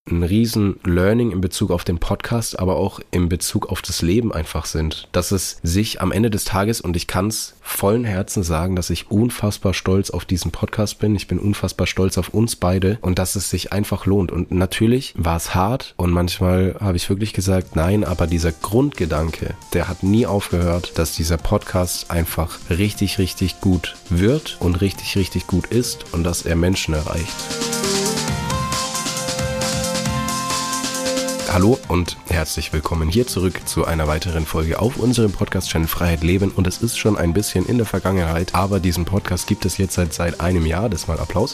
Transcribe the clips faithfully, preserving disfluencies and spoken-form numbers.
ein riesen Learning in Bezug auf den Podcast, aber auch in Bezug auf das Leben einfach sind. Dass es sich am Ende des Tages, und ich kann es vollen Herzen sagen, dass ich unfassbar stolz auf diesen Podcast bin. Ich bin unfassbar stolz auf uns beide und dass es sich einfach lohnt. Und natürlich war es hart und manchmal habe ich wirklich gesagt, nein, aber dieser Grundgedanke, der hat nie aufgehört, dass dieser Podcast einfach richtig, richtig gut wird und richtig, richtig gut ist und dass er Menschen erreicht. Hallo und herzlich willkommen hier zurück zu einer weiteren Folge auf unserem Podcast-Channel Freiheit Leben, und es ist schon ein bisschen in der Vergangenheit, aber diesen Podcast gibt es jetzt seit, seit einem Jahr, das mal Applaus.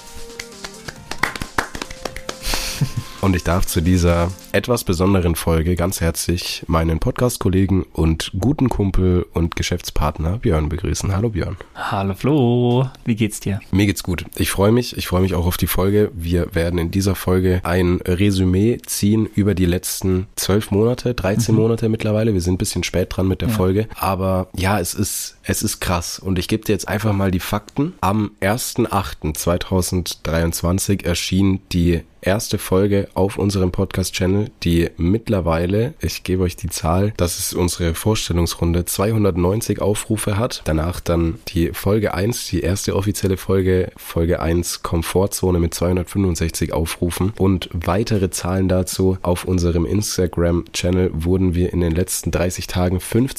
Und ich darf zu dieser etwas besonderen Folge ganz herzlich meinen Podcast-Kollegen und guten Kumpel und Geschäftspartner Björn begrüßen. Hallo Björn. Hallo Flo, wie geht's dir? Mir geht's gut. Ich freue mich, ich freue mich auch auf die Folge. Wir werden in dieser Folge ein Resümee ziehen über die letzten zwölf Monate, dreizehn mhm. Monate mittlerweile. Wir sind ein bisschen spät dran mit der ja. Folge, aber ja, es ist, es ist krass. Und ich gebe dir jetzt einfach mal die Fakten. Am erster achter zweitausenddreiundzwanzig erschien die erste Folge auf unserem Podcast-Channel, die mittlerweile, ich gebe euch die Zahl, das ist unsere Vorstellungsrunde, zweihundertneunzig Aufrufe hat. Danach dann die Folge eins, die erste offizielle Folge, Folge eins Komfortzone mit zweihundertfünfundsechzig Aufrufen, und weitere Zahlen dazu. Auf unserem Instagram-Channel wurden wir in den letzten dreißig Tagen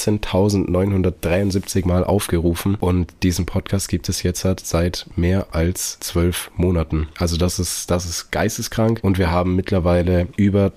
fünfzehntausendneunhundertdreiundsiebzig Mal aufgerufen, und diesen Podcast gibt es jetzt halt seit mehr als zwölf Monaten. Also das ist, das ist geisteskrank. Und wir haben mittlerweile über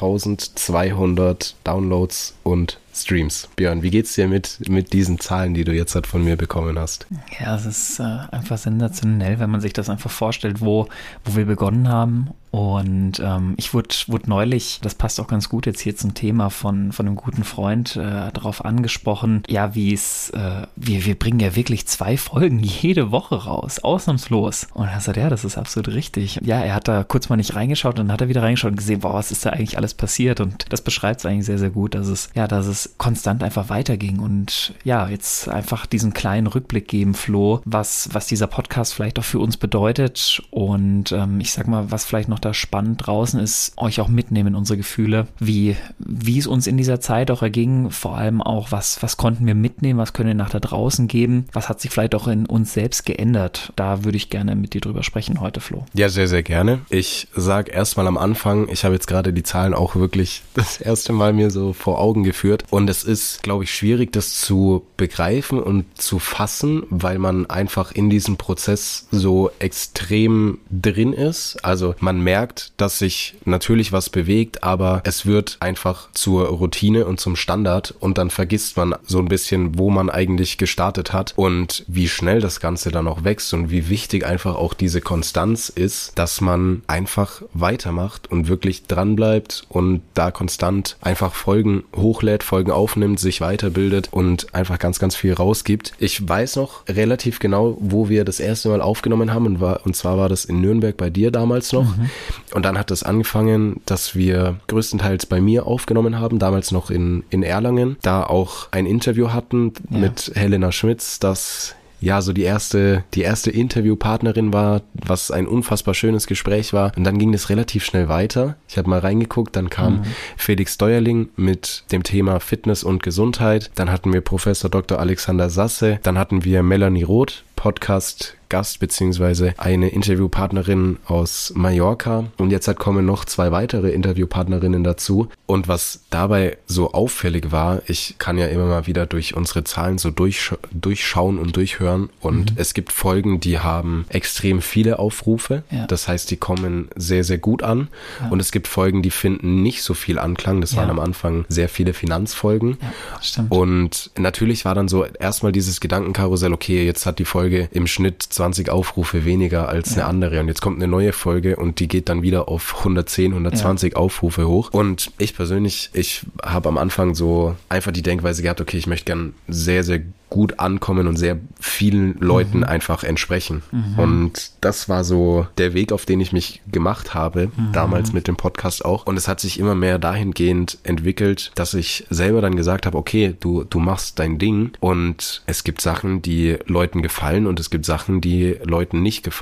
achttausendzweihundert Downloads und Streams. Björn, wie geht's dir mit, mit diesen Zahlen, die du jetzt halt von mir bekommen hast? Ja, es ist äh, einfach sensationell, wenn man sich das einfach vorstellt, wo, wo wir begonnen haben. Und ähm, ich wurde, wurde neulich, das passt auch ganz gut jetzt hier zum Thema, von, von einem guten Freund äh, darauf angesprochen, ja, wie es, äh, wir, wir bringen ja wirklich zwei Folgen jede Woche raus, ausnahmslos. Und er sagt, ja, das ist absolut richtig. Ja, er hat da kurz mal nicht reingeschaut, und dann hat er wieder reingeschaut und gesehen, boah, was ist da eigentlich alles passiert? Und das beschreibt es eigentlich sehr, sehr gut, dass es, ja, dass es konstant einfach weiterging. Und ja, jetzt einfach diesen kleinen Rückblick geben, Flo, was, was dieser Podcast vielleicht auch für uns bedeutet, und ähm, ich sag mal, was vielleicht noch da spannend draußen ist, euch auch mitnehmen in unsere Gefühle, wie, wie es uns in dieser Zeit auch erging, vor allem auch, was, was konnten wir mitnehmen, was können wir nach da draußen geben, was hat sich vielleicht auch in uns selbst geändert. Da würde ich gerne mit dir drüber sprechen heute, Flo. Ja, sehr, sehr gerne. Ich sage erstmal am Anfang, ich habe jetzt gerade die Zahlen auch wirklich das erste Mal mir so vor Augen geführt, und es ist, glaube ich, schwierig, das zu begreifen und zu fassen, weil man einfach in diesem Prozess so extrem drin ist. Also man merkt, dass sich natürlich was bewegt, aber es wird einfach zur Routine und zum Standard, und dann vergisst man so ein bisschen, wo man eigentlich gestartet hat und wie schnell das Ganze dann auch wächst und wie wichtig einfach auch diese Konstanz ist, dass man einfach weitermacht und wirklich dranbleibt und da konstant einfach Folgen hochlädt, Folgen aufnimmt, sich weiterbildet und einfach ganz, ganz viel rausgibt. Ich weiß noch relativ genau, wo wir das erste Mal aufgenommen haben, und, war, und zwar war das in Nürnberg bei dir damals noch. Mhm. Und dann hat es angefangen, dass wir größtenteils bei mir aufgenommen haben, damals noch in, in Erlangen, da auch ein Interview hatten ja. mit Helena Schmitz, das ja so die erste, die erste Interviewpartnerin war, was ein unfassbar schönes Gespräch war. Und dann ging es relativ schnell weiter. Ich habe mal reingeguckt, dann kam mhm. Felix Steuerling mit dem Thema Fitness und Gesundheit. Dann hatten wir Professor Doktor Alexander Sasse. Dann hatten wir Melanie Roth, Podcast Gast beziehungsweise eine Interviewpartnerin aus Mallorca, und jetzt halt kommen noch zwei weitere Interviewpartnerinnen dazu. Und was dabei so auffällig war, ich kann ja immer mal wieder durch unsere Zahlen so durchsch- durchschauen und durchhören, und mhm. es gibt Folgen, die haben extrem viele Aufrufe, ja. das heißt, die kommen sehr, sehr gut an, ja. und es gibt Folgen, die finden nicht so viel Anklang, das ja. waren am Anfang sehr viele Finanzfolgen, ja, stimmt. Und natürlich war dann so erstmal dieses Gedankenkarussell, okay, jetzt hat die Folge im Schnitt zwanzig Aufrufe weniger als ja. eine andere, und jetzt kommt eine neue Folge und die geht dann wieder auf hundertzehn, hundertzwanzig ja. Aufrufe hoch. Und ich persönlich, ich habe am Anfang so einfach die Denkweise gehabt, okay, ich möchte gern sehr, sehr gut ankommen und sehr vielen Leuten mhm. einfach entsprechen. Mhm. Und das war so der Weg, auf den ich mich gemacht habe, mhm. damals mit dem Podcast auch. Und es hat sich immer mehr dahingehend entwickelt, dass ich selber dann gesagt habe, okay, du, du machst dein Ding, und es gibt Sachen, die Leuten gefallen, und es gibt Sachen, die Leuten nicht gefallen.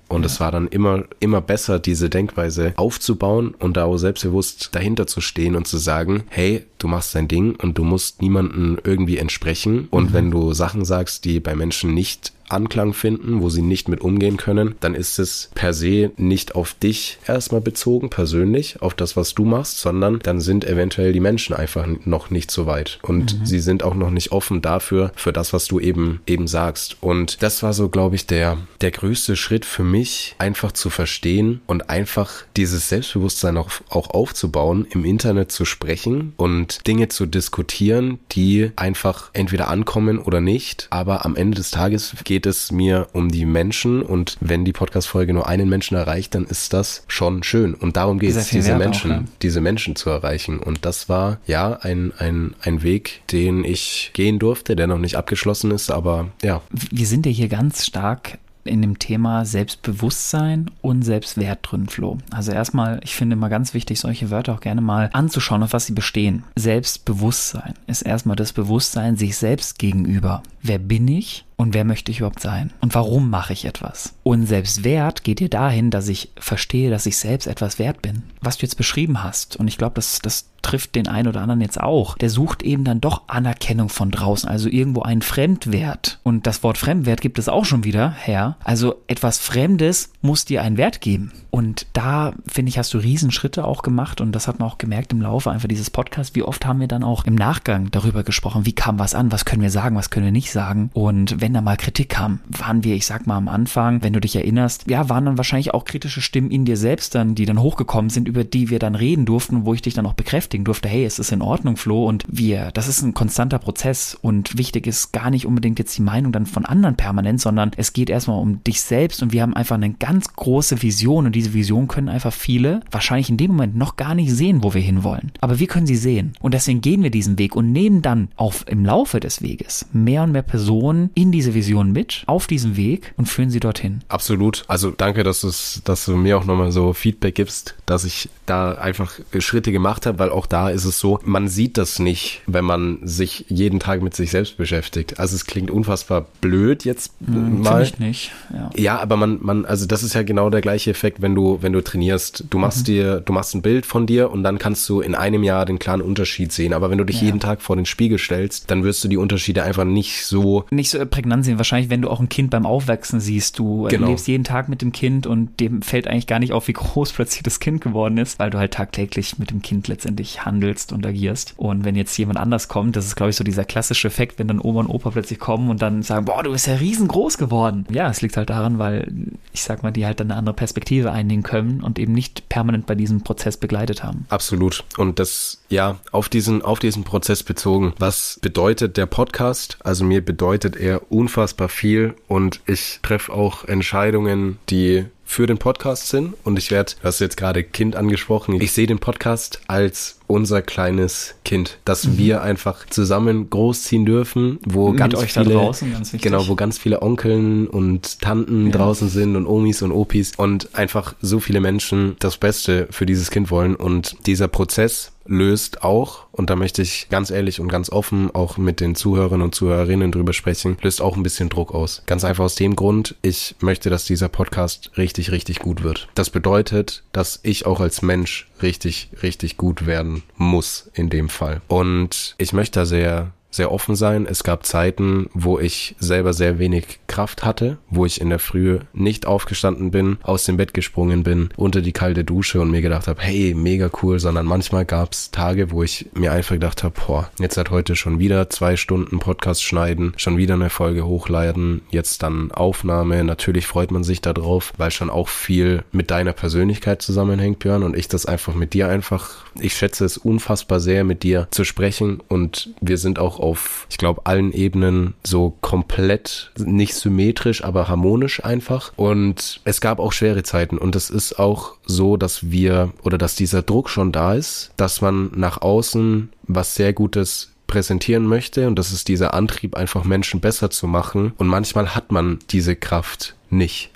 Und Ja. es war dann immer, immer besser, diese Denkweise aufzubauen und da auch selbstbewusst dahinter zu stehen und zu sagen, hey, du machst dein Ding und du musst niemandem irgendwie entsprechen. Und Mhm. wenn du Sachen sagst, die bei Menschen nicht Anklang finden, wo sie nicht mit umgehen können, dann ist es per se nicht auf dich erstmal bezogen, persönlich, auf das, was du machst, sondern dann sind eventuell die Menschen einfach noch nicht so weit und Mhm. sie sind auch noch nicht offen dafür, für das, was du eben eben sagst. Und das war so, glaube ich, der, der größte Schritt für mich, einfach zu verstehen und einfach dieses Selbstbewusstsein auch, auch aufzubauen, im Internet zu sprechen und Dinge zu diskutieren, die einfach entweder ankommen oder nicht, aber am Ende des Tages geht geht es mir um die Menschen und wenn die Podcast-Folge nur einen Menschen erreicht, dann ist das schon schön und darum geht es, diese Menschen, auch, ja. diese Menschen zu erreichen und das war ja ein, ein, ein Weg, den ich gehen durfte, der noch nicht abgeschlossen ist, aber ja. Wir sind ja hier ganz stark in dem Thema Selbstbewusstsein und Selbstwert drin, Flo. Also erstmal, ich finde immer ganz wichtig, solche Wörter auch gerne mal anzuschauen, auf was sie bestehen. Selbstbewusstsein ist erstmal das Bewusstsein sich selbst gegenüber. Wer bin ich? Und wer möchte ich überhaupt sein? Und warum mache ich etwas? Und Selbstwert geht dir dahin, dass ich verstehe, dass ich selbst etwas wert bin. Was du jetzt beschrieben hast, und ich glaube, das, das trifft den einen oder anderen jetzt auch, der sucht eben dann doch Anerkennung von draußen, also irgendwo einen Fremdwert. Und das Wort Fremdwert gibt es auch schon wieder her. Also etwas Fremdes muss dir einen Wert geben. Und da, finde ich, hast du Riesenschritte auch gemacht und das hat man auch gemerkt im Laufe einfach dieses Podcasts. Wie oft haben wir dann auch im Nachgang darüber gesprochen, wie kam was an, was können wir sagen, was können wir nicht sagen. Und wenn da mal Kritik kam, waren wir, ich sag mal am Anfang, wenn du dich erinnerst, ja, waren dann wahrscheinlich auch kritische Stimmen in dir selbst dann, die dann hochgekommen sind, über die wir dann reden durften, wo ich dich dann auch bekräftigen durfte, hey, es ist in Ordnung, Flo, und wir, das ist ein konstanter Prozess und wichtig ist gar nicht unbedingt jetzt die Meinung dann von anderen permanent, sondern es geht erstmal um dich selbst und wir haben einfach eine ganz große Vision und diese Vision können einfach viele wahrscheinlich in dem Moment noch gar nicht sehen, wo wir hinwollen. Aber wir können sie sehen und deswegen gehen wir diesen Weg und nehmen dann auch im Laufe des Weges mehr und mehr Personen in diese Vision mit, auf diesem Weg und führen sie dorthin. Absolut. Also danke, dass, du's, dass du mir auch nochmal so Feedback gibst, dass ich da einfach Schritte gemacht habe, weil auch da ist es so, man sieht das nicht, wenn man sich jeden Tag mit sich selbst beschäftigt. Also es klingt unfassbar blöd jetzt Hm, mal. Finde ich nicht. Ja. Ja, aber man, man, also das ist ja genau der gleiche Effekt, wenn du, wenn du trainierst. Du machst mhm. dir, du machst ein Bild von dir und dann kannst du in einem Jahr den klaren Unterschied sehen. Aber wenn du dich ja. jeden Tag vor den Spiegel stellst, dann wirst du die Unterschiede einfach nicht so nicht so prägnant sehen. Wahrscheinlich, wenn du auch ein Kind beim Aufwachsen siehst, du genau. lebst jeden Tag mit dem Kind und dem fällt eigentlich gar nicht auf, wie groß plötzlich das Kind geworden ist, weil du halt tagtäglich mit dem Kind letztendlich handelst und agierst. Und wenn jetzt jemand anders kommt, das ist, glaube ich, so dieser klassische Effekt, wenn dann Oma und Opa plötzlich kommen und dann sagen, boah, du bist ja riesengroß geworden. Ja, es liegt halt daran, weil, ich sag mal, die halt dann eine andere Perspektive einnehmen können und eben nicht permanent bei diesem Prozess begleitet haben. Absolut. Und das, ja, auf diesen, auf diesen Prozess bezogen. Was bedeutet der Podcast? Also mir bedeutet er unfassbar viel und ich treffe auch Entscheidungen, die für den Podcast sind und ich werde, du hast jetzt gerade Kind angesprochen, ich sehe den Podcast als unser kleines Kind, das mhm. wir einfach zusammen großziehen dürfen, wo mit ganz euch viele, da draußen, ganz wichtig. Genau, wo ganz viele Onkeln und Tanten ja. draußen sind und Omis und Opis und einfach so viele Menschen das Beste für dieses Kind wollen und dieser Prozess löst auch, und da möchte ich ganz ehrlich und ganz offen auch mit den Zuhörern und Zuhörerinnen drüber sprechen, löst auch ein bisschen Druck aus. Ganz einfach aus dem Grund, ich möchte, dass dieser Podcast richtig, richtig gut wird. Das bedeutet, dass ich auch als Mensch richtig, richtig gut werden muss in dem Fall. Und ich möchte da sehr sehr offen sein. Es gab Zeiten, wo ich selber sehr wenig Kraft hatte, wo ich in der Früh nicht aufgestanden bin, aus dem Bett gesprungen bin, unter die kalte Dusche und mir gedacht habe, hey, mega cool, sondern manchmal gab es Tage, wo ich mir einfach gedacht habe, boah, jetzt hat heute schon wieder zwei Stunden Podcast schneiden, schon wieder eine Folge hochladen, jetzt dann Aufnahme. Natürlich freut man sich da drauf, weil schon auch viel mit deiner Persönlichkeit zusammenhängt, Björn, und ich das einfach mit dir einfach, ich schätze es unfassbar sehr, mit dir zu sprechen und wir sind auch auf, ich glaube, allen Ebenen so komplett, nicht symmetrisch, aber harmonisch einfach. Und es gab auch schwere Zeiten. Und es ist auch so, dass wir, oder dass dieser Druck schon da ist, dass man nach außen was sehr Gutes präsentieren möchte. Und das ist dieser Antrieb, einfach Menschen besser zu machen. Und manchmal hat man diese Kraft nicht.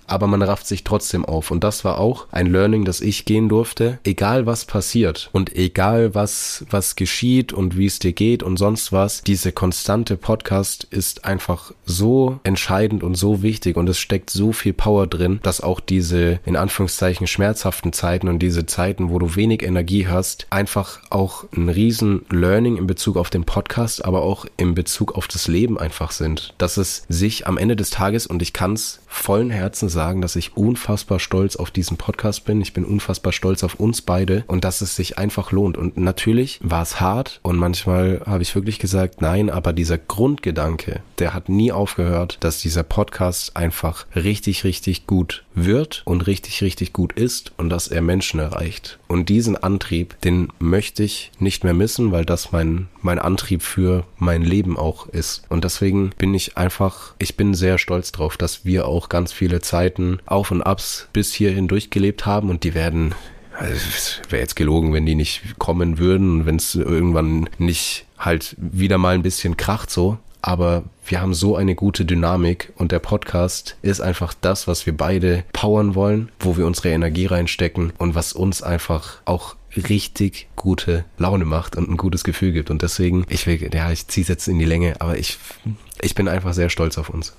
aber man rafft sich trotzdem auf. Und das war auch ein Learning, das ich gehen durfte. Egal was passiert und egal was, was geschieht und wie es dir geht und sonst was, diese konstante Podcast ist einfach so entscheidend und so wichtig und es steckt so viel Power drin, dass auch diese in Anführungszeichen schmerzhaften Zeiten und diese Zeiten, wo du wenig Energie hast, einfach auch ein riesen Learning in Bezug auf den Podcast, aber auch in Bezug auf das Leben einfach sind. Dass es sich am Ende des Tages, und ich kann es vollen Herzen sagen, dass ich unfassbar stolz auf diesen Podcast bin. Ich bin unfassbar stolz auf uns beide und dass es sich einfach lohnt. Und natürlich war es hart und manchmal habe ich wirklich gesagt, nein, aber dieser Grundgedanke, der hat nie aufgehört, dass dieser Podcast einfach richtig, richtig gut wird und richtig, richtig gut ist und dass er Menschen erreicht. Und diesen Antrieb, den möchte ich nicht mehr missen, weil das mein, mein Antrieb für mein Leben auch ist. Und deswegen bin ich einfach, ich bin sehr stolz drauf, dass wir auch ganz viele Zeiten Auf und Abs bis hierhin durchgelebt haben und die werden, also es wäre jetzt gelogen, wenn die nicht kommen würden und wenn es irgendwann nicht halt wieder mal ein bisschen kracht so. Aber wir haben so eine gute Dynamik und der Podcast ist einfach das, was wir beide powern wollen, wo wir unsere Energie reinstecken und was uns einfach auch richtig gute Laune macht und ein gutes Gefühl gibt. Und deswegen, ich will, ja, ich ziehe es jetzt in die Länge, aber ich, ich bin einfach sehr stolz auf uns.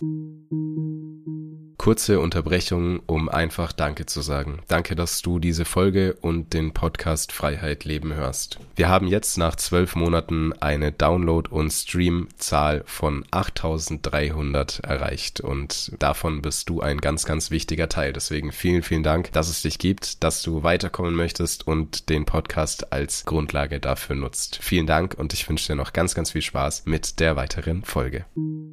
Kurze Unterbrechung, um einfach Danke zu sagen. Danke, dass du diese Folge und den Podcast Freiheit Leben hörst. Wir haben jetzt nach zwölf Monaten eine Download- und Stream-Zahl von achttausenddreihundert erreicht und davon bist du ein ganz, ganz wichtiger Teil. Deswegen vielen, vielen Dank, dass es dich gibt, dass du weiterkommen möchtest und den Podcast als Grundlage dafür nutzt. Vielen Dank und ich wünsche dir noch ganz, ganz viel Spaß mit der weiteren Folge.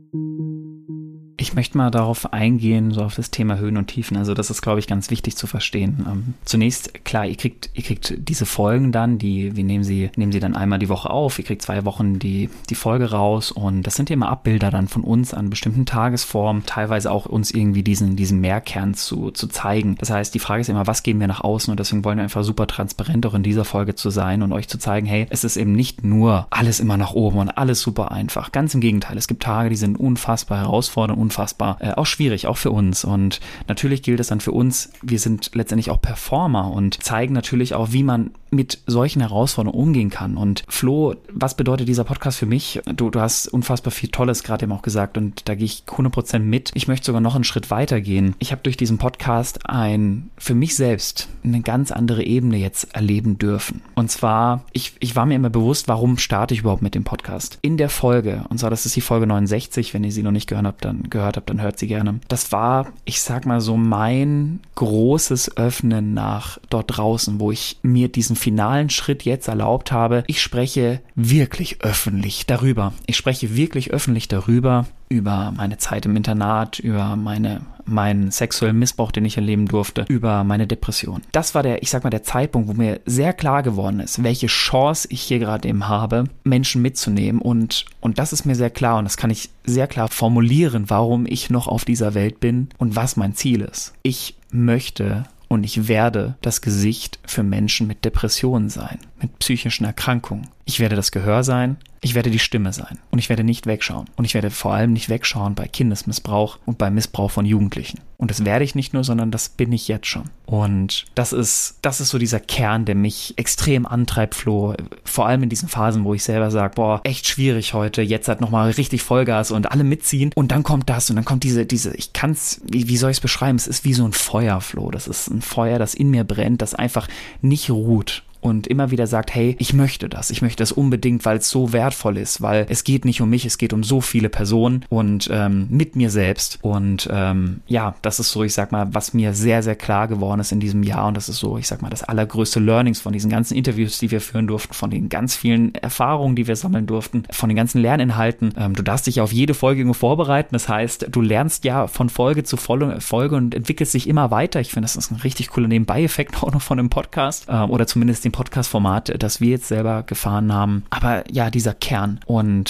Ich möchte mal darauf eingehen, so auf das Thema Höhen und Tiefen. Also das ist, glaube ich, ganz wichtig zu verstehen. Ähm, zunächst, klar, ihr kriegt, ihr kriegt diese Folgen dann, die, wir nehmen sie, nehmen sie dann einmal die Woche auf. Ihr kriegt zwei Wochen die, die Folge raus und das sind ja immer Abbilder dann von uns an bestimmten Tagesformen, teilweise auch uns irgendwie diesen, diesen Mehrkern zu, zu zeigen. Das heißt, die Frage ist immer, was geben wir nach außen? Und deswegen wollen wir einfach super transparent auch in dieser Folge zu sein und euch zu zeigen, hey, es ist eben nicht nur alles immer nach oben und alles super einfach. Ganz im Gegenteil, es gibt Tage, die sind unfassbar herausfordernd, unfassbar, äh, auch schwierig, auch für uns. Und natürlich gilt es dann für uns, wir sind letztendlich auch Performer und zeigen natürlich auch, wie man mit solchen Herausforderungen umgehen kann. Und Flo, was bedeutet dieser Podcast für mich? Du, du hast unfassbar viel Tolles gerade eben auch gesagt und da gehe ich hundert Prozent mit. Ich möchte sogar noch einen Schritt weiter gehen. Ich habe durch diesen Podcast ein, für mich selbst, eine ganz andere Ebene jetzt erleben dürfen. Und zwar, ich, ich war mir immer bewusst, warum starte ich überhaupt mit dem Podcast? In der Folge, und zwar, das ist die Folge neunundsechzig, wenn ihr sie noch nicht gehört habt, dann gehört habt, dann hört sie gerne. Das war, ich sag mal so, mein großes Öffnen nach dort draußen, wo ich mir diesen finalen Schritt jetzt erlaubt habe. Ich spreche wirklich öffentlich darüber. Ich spreche wirklich öffentlich darüber, über meine Zeit im Internat, über meine, meinen sexuellen Missbrauch, den ich erleben durfte, über meine Depression. Das war der, ich sag mal, der Zeitpunkt, wo mir sehr klar geworden ist, welche Chance ich hier gerade eben habe, Menschen mitzunehmen und, und das ist mir sehr klar und das kann ich sehr klar formulieren, warum ich noch auf dieser Welt bin und was mein Ziel ist. Ich möchte und ich werde das Gesicht für Menschen mit Depressionen sein, mit psychischen Erkrankungen. Ich werde das Gehör sein, ich werde die Stimme sein und ich werde nicht wegschauen. Und ich werde vor allem nicht wegschauen bei Kindesmissbrauch und bei Missbrauch von Jugendlichen. Und das werde ich nicht nur, sondern das bin ich jetzt schon. Und das ist, das ist so dieser Kern, der mich extrem antreibt, Flo. Vor allem in diesen Phasen, wo ich selber sage, boah, echt schwierig heute, jetzt halt nochmal richtig Vollgas und alle mitziehen. Und dann kommt das und dann kommt diese, diese, ich kann's, wie, wie soll ich es beschreiben? Es ist wie so ein Feuer, Flo. Das ist ein Feuer, das in mir brennt, das einfach nicht ruht. Und immer wieder sagt, hey, ich möchte das, ich möchte das unbedingt, weil es so wertvoll ist, weil es geht nicht um mich, es geht um so viele Personen und ähm, mit mir selbst und ähm, ja, das ist so, ich sag mal, was mir sehr, sehr klar geworden ist in diesem Jahr und das ist so, ich sag mal, das allergrößte Learnings von diesen ganzen Interviews, die wir führen durften, von den ganz vielen Erfahrungen, die wir sammeln durften, von den ganzen Lerninhalten. Ähm, du darfst dich auf jede Folge irgendwo vorbereiten, das heißt, du lernst ja von Folge zu Folge und entwickelst dich immer weiter. Ich finde, das ist ein richtig cooler Nebenbei-Effekt auch noch von einem Podcast ähm, oder zumindest dem Podcast-Format, das wir jetzt selber gefahren haben. Aber ja, dieser Kern und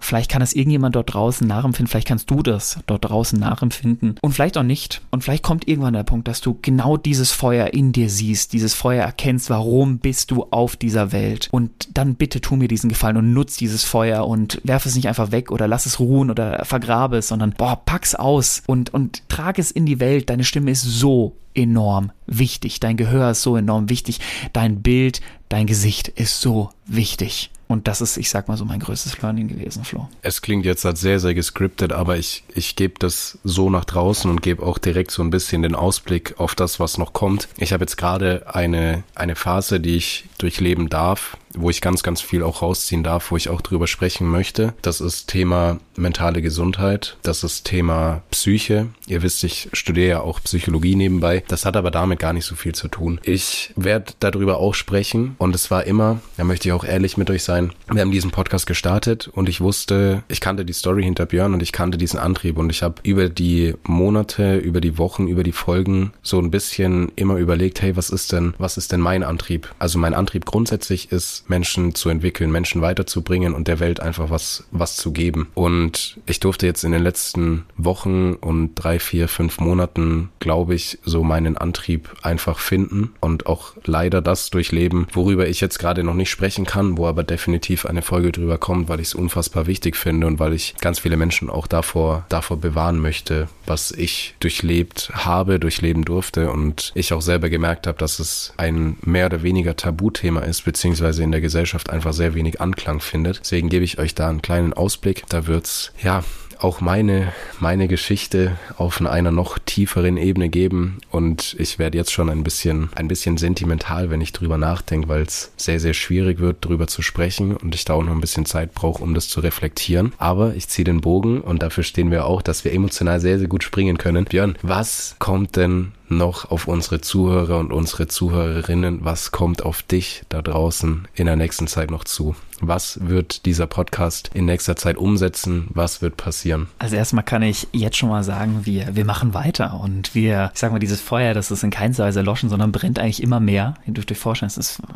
Vielleicht kann es irgendjemand dort draußen nachempfinden, vielleicht kannst du das dort draußen nachempfinden und vielleicht auch nicht. Und vielleicht kommt irgendwann der Punkt, dass du genau dieses Feuer in dir siehst, dieses Feuer erkennst, warum bist du auf dieser Welt. Und dann bitte tu mir diesen Gefallen und nutz dieses Feuer und werf es nicht einfach weg oder lass es ruhen oder vergrabe es, sondern boah, pack's aus und, und trag es in die Welt. Deine Stimme ist so enorm wichtig, dein Gehör ist so enorm wichtig, dein Bild, dein Gesicht ist so wichtig. Und das ist, ich sag mal so, mein größtes Learning gewesen, Flo. Es klingt jetzt halt sehr, sehr gescriptet, aber ich, ich gebe das so nach draußen und gebe auch direkt so ein bisschen den Ausblick auf das, was noch kommt. Ich habe jetzt gerade eine, eine Phase, die ich durchleben darf, wo ich ganz, ganz viel auch rausziehen darf, wo ich auch drüber sprechen möchte. Das ist Thema mentale Gesundheit, das ist Thema Psyche. Ihr wisst, ich studiere ja auch Psychologie nebenbei. Das hat aber damit gar nicht so viel zu tun. Ich werde darüber auch sprechen und es war immer, da möchte ich auch ehrlich mit euch sein, wir haben diesen Podcast gestartet und ich wusste, ich kannte die Story hinter Björn und ich kannte diesen Antrieb und ich habe über die Monate, über die Wochen, über die Folgen so ein bisschen immer überlegt, hey, was ist denn, was ist denn mein Antrieb? Also mein Antrieb grundsätzlich ist, Menschen zu entwickeln, Menschen weiterzubringen und der Welt einfach was, was zu geben. Und ich durfte jetzt in den letzten Wochen und drei, vier, fünf Monaten, glaube ich, so meinen Antrieb einfach finden und auch leider das durchleben, worüber ich jetzt gerade noch nicht sprechen kann, wo aber definitiv eine Folge drüber kommt, weil ich es unfassbar wichtig finde und weil ich ganz viele Menschen auch davor, davor bewahren möchte, was ich durchlebt habe, durchleben durfte und ich auch selber gemerkt habe, dass es ein mehr oder weniger Tabuthema ist, beziehungsweise in der Gesellschaft einfach sehr wenig Anklang findet. Deswegen gebe ich euch da einen kleinen Ausblick. Da wird's, ja, auch meine, meine Geschichte auf einer noch tieferen Ebene geben und ich werde jetzt schon ein bisschen, ein bisschen sentimental, wenn ich drüber nachdenke, weil es sehr, sehr schwierig wird, drüber zu sprechen und ich da auch noch ein bisschen Zeit brauche, um das zu reflektieren. Aber ich ziehe den Bogen und dafür stehen wir auch, dass wir emotional sehr, sehr gut springen können. Björn, was kommt denn noch auf unsere Zuhörer und unsere Zuhörerinnen? Was kommt auf dich da draußen in der nächsten Zeit noch zu? Was wird dieser Podcast in nächster Zeit umsetzen? Was wird passieren? Also erstmal kann ich jetzt schon mal sagen, wir, wir machen weiter und wir, ich sag mal, dieses Feuer, das ist in keinster Weise erloschen, sondern brennt eigentlich immer mehr. Ihr dürft euch vorstellen, es ist...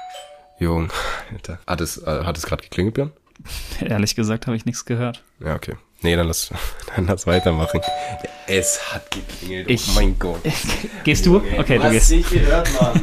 Jung, Alter. Hat es, äh, hat es gerade geklingelt, Björn? Ehrlich gesagt habe ich nichts gehört. Ja, okay. Nee, dann lass, dann lass weitermachen. Ja, es hat geklingelt, ich, oh mein Gott. Gehst du? Okay, du gehst. Hast nicht gehört, Mann.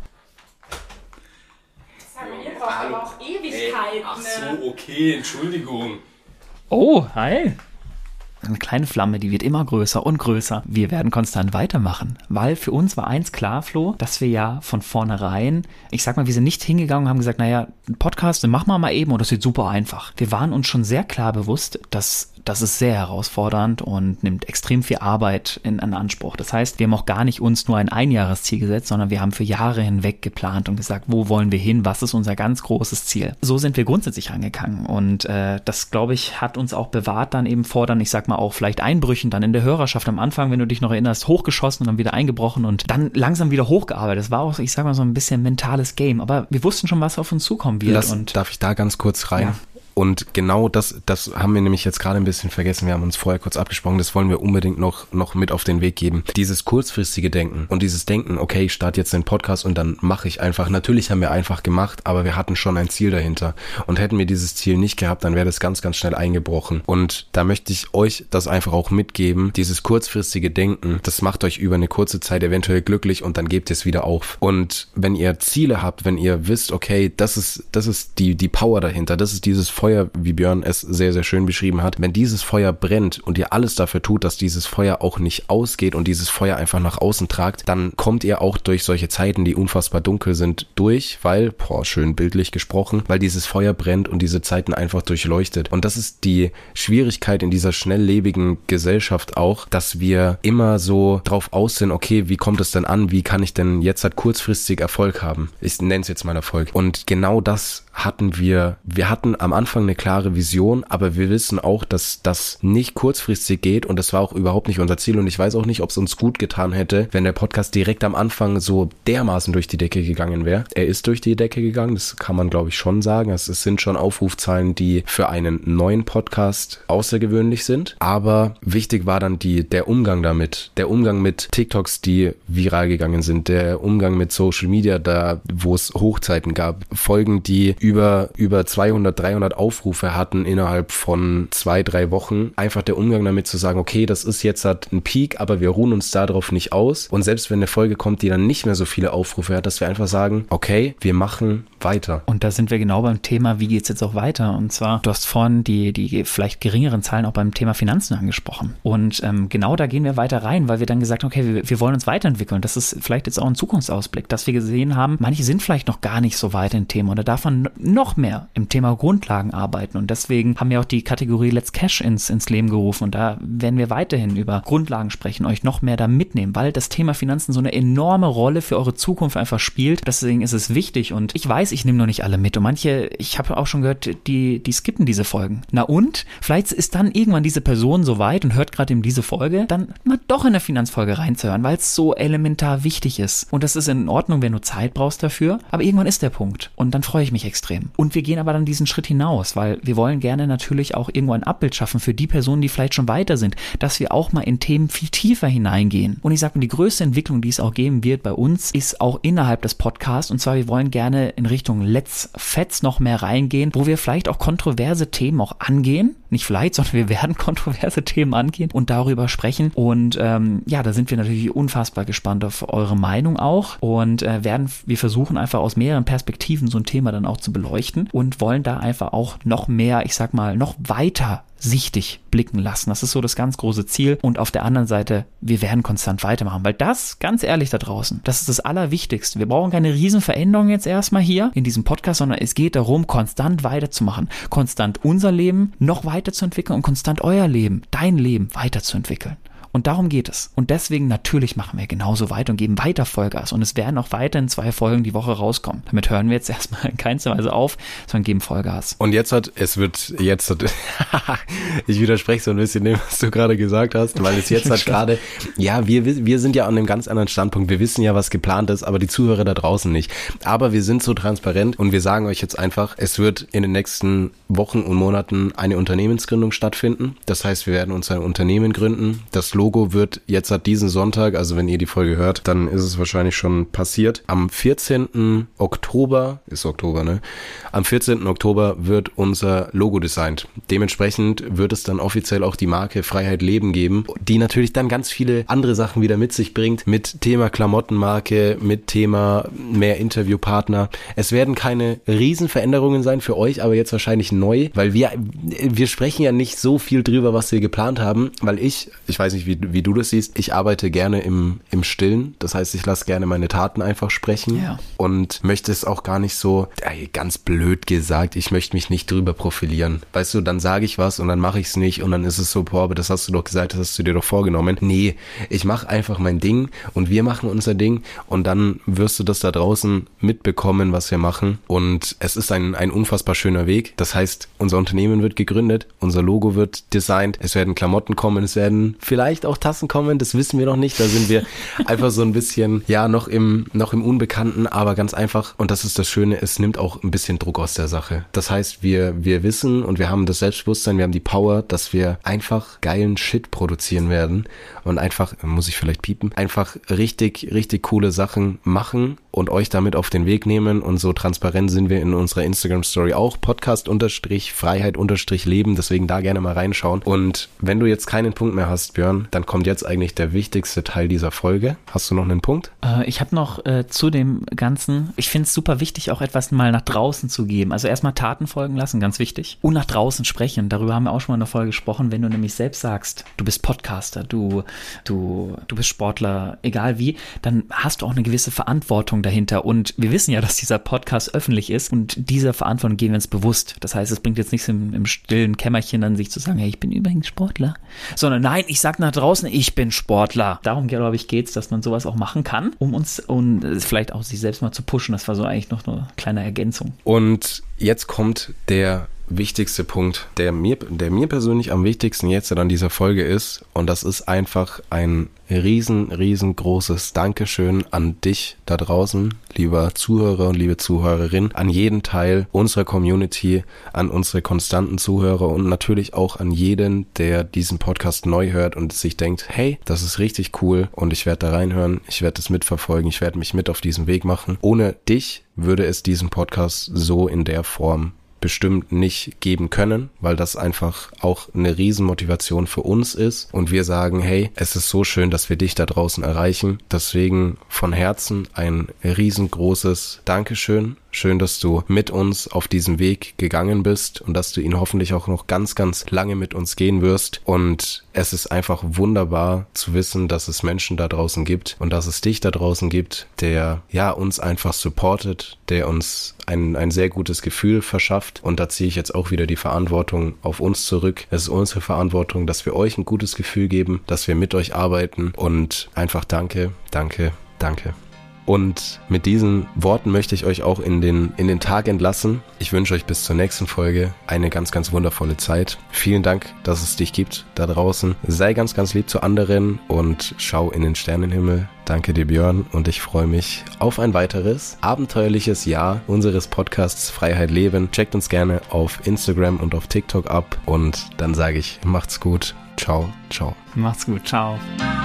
Das haben wir doch aber auch Ewigkeiten. Ach so, okay, Entschuldigung. Oh, hi. Eine kleine Flamme, die wird immer größer und größer. Wir werden konstant weitermachen, weil für uns war eins klar, Flo, dass wir ja von vornherein, ich sag mal, wir sind nicht hingegangen und haben gesagt, naja, ein Podcast, den machen wir mal eben und das wird super einfach. Wir waren uns schon sehr klar bewusst, dass das ist sehr herausfordernd und nimmt extrem viel Arbeit in, in Anspruch. Das heißt, wir haben auch gar nicht uns nur ein Einjahresziel gesetzt, sondern wir haben für Jahre hinweg geplant und gesagt, wo wollen wir hin, was ist unser ganz großes Ziel. So sind wir grundsätzlich angegangen und äh, das, glaube ich, hat uns auch bewahrt dann eben vor, dann, ich sag mal, auch vielleicht Einbrüchen dann in der Hörerschaft am Anfang, wenn du dich noch erinnerst, hochgeschossen und dann wieder eingebrochen und dann langsam wieder hochgearbeitet. Das war auch, ich sag mal, so ein bisschen mentales Game, aber wir wussten schon, was auf uns zukommen wird. Lass, und darf ich da ganz kurz rein? Ja. Und genau das, das haben wir nämlich jetzt gerade ein bisschen vergessen. Wir haben uns vorher kurz abgesprochen. Das wollen wir unbedingt noch, noch mit auf den Weg geben. Dieses kurzfristige Denken und dieses Denken, okay, ich starte jetzt den Podcast und dann mache ich einfach. Natürlich haben wir einfach gemacht, aber wir hatten schon ein Ziel dahinter. Und hätten wir dieses Ziel nicht gehabt, dann wäre das ganz, ganz schnell eingebrochen. Und da möchte ich euch das einfach auch mitgeben. Dieses kurzfristige Denken, das macht euch über eine kurze Zeit eventuell glücklich und dann gebt es wieder auf. Und wenn ihr Ziele habt, wenn ihr wisst, okay, das ist, das ist die, die Power dahinter, das ist dieses Feuer, wie Björn es sehr, sehr schön beschrieben hat. Wenn dieses Feuer brennt und ihr alles dafür tut, dass dieses Feuer auch nicht ausgeht und dieses Feuer einfach nach außen tragt, dann kommt ihr auch durch solche Zeiten, die unfassbar dunkel sind, durch, weil, boah, schön bildlich gesprochen, weil dieses Feuer brennt und diese Zeiten einfach durchleuchtet. Und das ist die Schwierigkeit in dieser schnelllebigen Gesellschaft auch, dass wir immer so drauf aus sind, okay, wie kommt es denn an? Wie kann ich denn jetzt halt kurzfristig Erfolg haben? Ich nenne es jetzt mal Erfolg. Und genau das hatten wir, wir hatten am Anfang eine klare Vision, aber wir wissen auch, dass das nicht kurzfristig geht und das war auch überhaupt nicht unser Ziel und ich weiß auch nicht, ob es uns gut getan hätte, wenn der Podcast direkt am Anfang so dermaßen durch die Decke gegangen wäre. Er ist durch die Decke gegangen, das kann man glaube ich schon sagen. Es sind schon Aufrufzahlen, die für einen neuen Podcast außergewöhnlich sind, aber wichtig war dann die, der Umgang damit, der Umgang mit TikToks, die viral gegangen sind, der Umgang mit Social Media, da wo es Hochzeiten gab, Folgen, die über, über zweihundert, dreihundert Aufrufe hatten innerhalb von zwei, drei Wochen, einfach der Umgang damit zu sagen, okay, das ist jetzt halt ein Peak, aber wir ruhen uns darauf nicht aus. Und selbst wenn eine Folge kommt, die dann nicht mehr so viele Aufrufe hat, dass wir einfach sagen, okay, wir machen weiter. Und da sind wir genau beim Thema, wie geht's jetzt auch weiter? Und zwar, du hast vorhin die, die vielleicht geringeren Zahlen auch beim Thema Finanzen angesprochen. Und ähm, genau da gehen wir weiter rein, weil wir dann gesagt haben, okay, wir, wir wollen uns weiterentwickeln. Das ist vielleicht jetzt auch ein Zukunftsausblick, dass wir gesehen haben, manche sind vielleicht noch gar nicht so weit im Thema und da darf man noch mehr im Thema Grundlagen arbeiten. Und deswegen haben wir auch die Kategorie Let's Cash ins, ins Leben gerufen. Und da werden wir weiterhin über Grundlagen sprechen, euch noch mehr da mitnehmen, weil das Thema Finanzen so eine enorme Rolle für eure Zukunft einfach spielt. Deswegen ist es wichtig und ich weiß, ich nehme noch nicht alle mit und manche, ich habe auch schon gehört, die, die skippen diese Folgen. Na und? Vielleicht ist dann irgendwann diese Person so weit und hört gerade eben diese Folge, dann mal doch in eine Finanzfolge reinzuhören, weil es so elementar wichtig ist. Und das ist in Ordnung, wenn du Zeit brauchst dafür, aber irgendwann ist der Punkt und dann freue ich mich extrem. Und wir gehen aber dann diesen Schritt hinaus, weil wir wollen gerne natürlich auch irgendwo ein Abbild schaffen für die Personen, die vielleicht schon weiter sind, dass wir auch mal in Themen viel tiefer hineingehen. Und ich sage mal, die größte Entwicklung, die es auch geben wird bei uns, ist auch innerhalb des Podcasts und zwar, wir wollen gerne in Richtung Let's Fets noch mehr reingehen, wo wir vielleicht auch kontroverse Themen auch angehen, nicht vielleicht, sondern wir werden kontroverse Themen angehen und darüber sprechen und ähm, ja, da sind wir natürlich unfassbar gespannt auf eure Meinung auch und äh, werden, wir versuchen einfach aus mehreren Perspektiven so ein Thema dann auch zu beleuchten und wollen da einfach auch noch mehr, ich sag mal, noch weiter sichtig blicken lassen. Das ist so das ganz große Ziel. Und auf der anderen Seite, wir werden konstant weitermachen, weil das, ganz ehrlich da draußen, das ist das Allerwichtigste. Wir brauchen keine riesen Veränderung jetzt erstmal hier in diesem Podcast, sondern es geht darum, konstant weiterzumachen, konstant unser Leben noch weiterzuentwickeln und konstant euer Leben, dein Leben weiterzuentwickeln. Und darum geht es. Und deswegen natürlich machen wir genauso weiter und geben weiter Vollgas. Und es werden auch weiterhin zwei Folgen die Woche rauskommen. Damit hören wir jetzt erstmal in keinster Weise auf, sondern geben Vollgas. Und jetzt hat, es wird jetzt, hat, ich widerspreche so ein bisschen dem, was du gerade gesagt hast, weil es jetzt hat gerade, ja, wir, wir sind ja an einem ganz anderen Standpunkt. Wir wissen ja, was geplant ist, aber die Zuhörer da draußen nicht. Aber wir sind so transparent und wir sagen euch jetzt einfach, es wird in den nächsten Wochen und Monaten eine Unternehmensgründung stattfinden. Das heißt, wir werden uns ein Unternehmen gründen. Das Logo wird jetzt seit diesen Sonntag, also wenn ihr die Folge hört, dann ist es wahrscheinlich schon passiert. Am vierzehnten Oktober, ist Oktober, ne? Am vierzehnten Oktober wird unser Logo designt. Dementsprechend wird es dann offiziell auch die Marke Freiheit Leben geben, die natürlich dann ganz viele andere Sachen wieder mit sich bringt, mit Thema Klamottenmarke, mit Thema mehr Interviewpartner. Es werden keine Riesenveränderungen sein für euch, aber jetzt wahrscheinlich neu, weil wir, wir sprechen ja nicht so viel drüber, was wir geplant haben, weil ich, ich weiß nicht, wie, wie du das siehst, ich arbeite gerne im, im Stillen. Das heißt, ich lasse gerne meine Taten einfach sprechen ja. und möchte es auch gar nicht so, ey, ganz blöd gesagt, ich möchte mich nicht drüber profilieren. Weißt du, dann sage ich was und dann mache ich es nicht und dann ist es so, boah, aber das hast du doch gesagt, das hast du dir doch vorgenommen. Nee, ich mache einfach mein Ding und wir machen unser Ding und dann wirst du das da draußen mitbekommen, was wir machen und es ist ein, ein unfassbar schöner Weg. Das heißt, unser Unternehmen wird gegründet, unser Logo wird designt, es werden Klamotten kommen, es werden vielleicht auch Tassen kommen, das wissen wir noch nicht, da sind wir einfach so ein bisschen, ja, noch im, noch im Unbekannten, aber ganz einfach, und das ist das Schöne, es nimmt auch ein bisschen Druck aus der Sache. Das heißt, wir, wir wissen und wir haben das Selbstbewusstsein, wir haben die Power, dass wir einfach geilen Shit produzieren werden und einfach, muss ich vielleicht piepen, einfach richtig, richtig coole Sachen machen und euch damit auf den Weg nehmen und so transparent sind wir in unserer Instagram-Story auch, Podcast unterstrich Freiheit unterstrich Leben, deswegen da gerne mal reinschauen. Und wenn du jetzt keinen Punkt mehr hast, Björn, dann kommt jetzt eigentlich der wichtigste Teil dieser Folge. Hast du noch einen Punkt? Äh, ich habe noch äh, zu dem Ganzen, ich finde es super wichtig, auch etwas mal nach draußen zu geben. Also erstmal Taten folgen lassen, ganz wichtig. Und nach draußen sprechen. Darüber haben wir auch schon mal in der Folge gesprochen, wenn du nämlich selbst sagst, du bist Podcaster, du, du, du bist Sportler, egal wie, dann hast du auch eine gewisse Verantwortung dahinter. Und wir wissen ja, dass dieser Podcast öffentlich ist und dieser Verantwortung gehen wir uns bewusst. Das heißt, es bringt jetzt nichts im, im stillen Kämmerchen dann sich zu sagen, hey, ich bin übrigens Sportler. Sondern nein, ich sag nach draußen, ich bin Sportler. Darum, glaube ich, geht's, dass man sowas auch machen kann, um uns und vielleicht auch sich selbst mal zu pushen. Das war so eigentlich noch eine kleine Ergänzung. Und jetzt kommt der wichtigste Punkt, der mir, der mir persönlich am wichtigsten jetzt an dieser Folge ist, und das ist einfach ein riesen, riesengroßes Dankeschön an dich da draußen, lieber Zuhörer und liebe Zuhörerin, an jeden Teil unserer Community, an unsere konstanten Zuhörer und natürlich auch an jeden, der diesen Podcast neu hört und sich denkt, hey, das ist richtig cool und ich werde da reinhören, ich werde das mitverfolgen, ich werde mich mit auf diesen Weg machen. Ohne dich würde es diesen Podcast so in der Form bestimmt nicht geben können, weil das einfach auch eine Riesenmotivation für uns ist und wir sagen, hey, es ist so schön, dass wir dich da draußen erreichen. Deswegen von Herzen ein riesengroßes Dankeschön. Schön, dass du mit uns auf diesem Weg gegangen bist und dass du ihn hoffentlich auch noch ganz, ganz lange mit uns gehen wirst. Und es ist einfach wunderbar zu wissen, dass es Menschen da draußen gibt und dass es dich da draußen gibt, der ja uns einfach supportet, der uns ein, ein sehr gutes Gefühl verschafft. Und da ziehe ich jetzt auch wieder die Verantwortung auf uns zurück. Es ist unsere Verantwortung, dass wir euch ein gutes Gefühl geben, dass wir mit euch arbeiten und einfach danke, danke, danke. Und mit diesen Worten möchte ich euch auch in den, in den Tag entlassen. Ich wünsche euch bis zur nächsten Folge eine ganz, ganz wundervolle Zeit. Vielen Dank, dass es dich gibt da draußen. Sei ganz, ganz lieb zu anderen und schau in den Sternenhimmel. Danke dir, Björn, und ich freue mich auf ein weiteres abenteuerliches Jahr unseres Podcasts Freiheit Leben. Checkt uns gerne auf Instagram und auf TikTok ab und dann sage ich, macht's gut. Ciao, ciao. Macht's gut, ciao.